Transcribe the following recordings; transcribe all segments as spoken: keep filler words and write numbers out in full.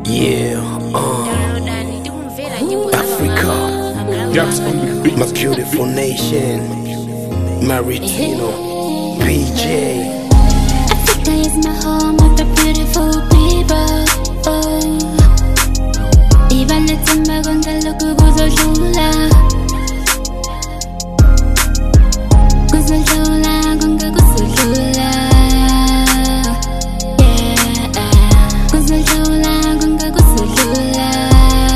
Yeah, uh, Africa, my beautiful nation, Maritino, P J. Africa is my home of the beautiful people. Oh, even the timber gonna look good jula, good jula, gonna good jula. Yeah, good jula, gonna good jula.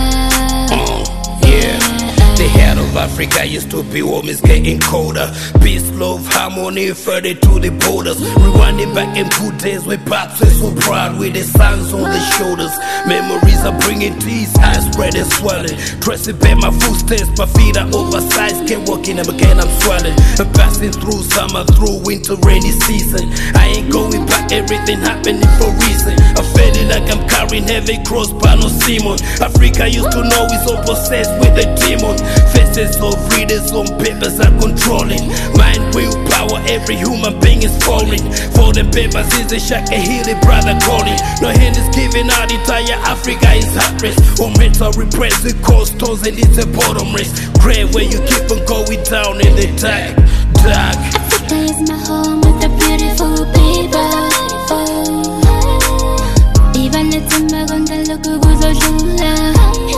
The head of Africa used to be warm, it's getting colder. Peace, love, harmony, further to the borders. Rewinding back in good days, we're back, so so proud with the songs on the shoulders. Memories are bringing tears, eyes spread and swelling. Tracing back my footsteps, my feet are oversized. Can't walk in them again, I'm swelling. I'm passing through summer, through winter, rainy season. I ain't going back, everything happening for reason. I'm feeling like I'm carrying heavy cross by no Simon. Africa used to know it's all possessed with a demon. Faces of readers on papers are controlling. Mind, will, power, every human being is falling. For them papers is a shock, a healing brother calling. No hand is giving out, entire Africa is at rest. Home heads are repressed with cold stones and it's a bottom race. Grave where you keep on going down in the dark, dark. Africa is my home with the beautiful people. Oh, even the timber gonna look good jula.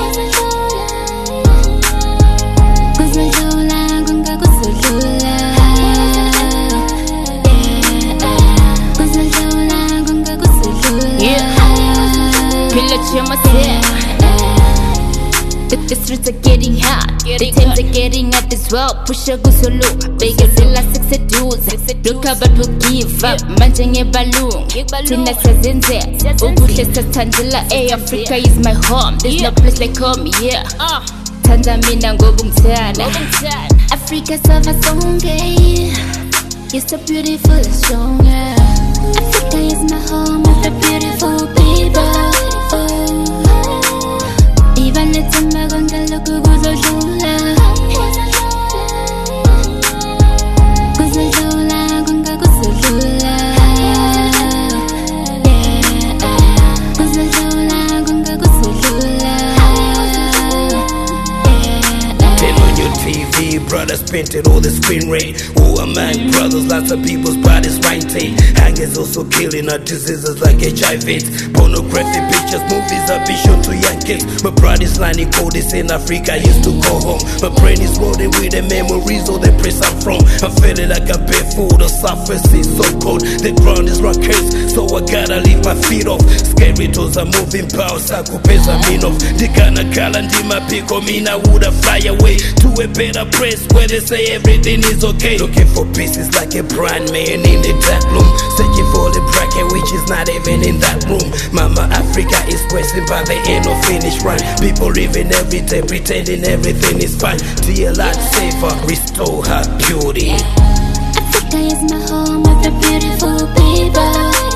The, the streets are getting hot, the times are getting hot as well. Push a go solo, big as the last six dudes. Look how but we'll give up, manjing a balloon. Tina says in there, Ubuhle says Tanzila. Hey, Africa is my home, there's no place like home, yeah. Tanzamina ngobumtana, Africa sava songe. You're so beautiful and strong, yeah. Africa is my home of the beautiful people. Even the timber gonna look good jula. Good jula, gonna good jula. Yeah, good jula, gonna good jula. Then on your T V, brothers painted all the screen red. Who am I? Brothers, lots of people's bodies painted. Hangers also killing our diseases like H I V. Pornographic pictures, movies are being shown to young kids. My brother's lining code is in Africa, I used to go home. My brain is loaded with the memories of the place I'm from. I'm feeling like I'm barefoot, the surface is so cold. The ground is rockers, so I gotta leave my feet off. Scary toes are moving powers, I could pay some off. The kind of Kalandima pick on me, I woulda fly away to a better place where they say everything is okay. Looking for pieces like a brand man in the dark room, searching for the bracket which is not even in that room. Mama Africa is pressing by the end of finish run. People living every day pretending everything is fine. Dear Lord, save her, restore her beauty. Africa is my home of the beautiful people.